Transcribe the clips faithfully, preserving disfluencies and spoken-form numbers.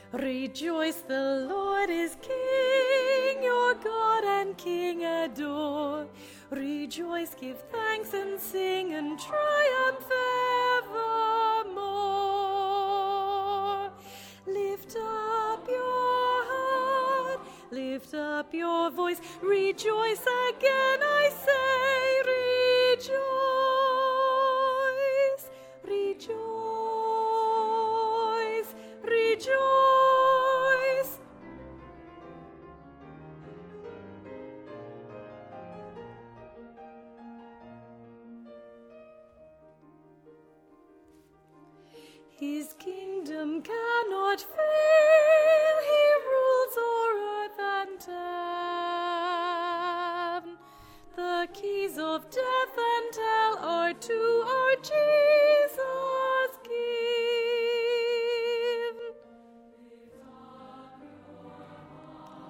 Rejoice, the Lord is King, your God and King adore. Rejoice, give thanks and sing and triumph evermore. Lift up your heart, lift up your voice, rejoice again, I say, rejoice, rejoice, rejoice. His kingdom cannot fail, he rules o'er earth and heaven. The keys of death and hell are to our Jesus given.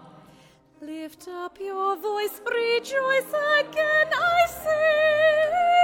Lift up your voice, rejoice again, I say.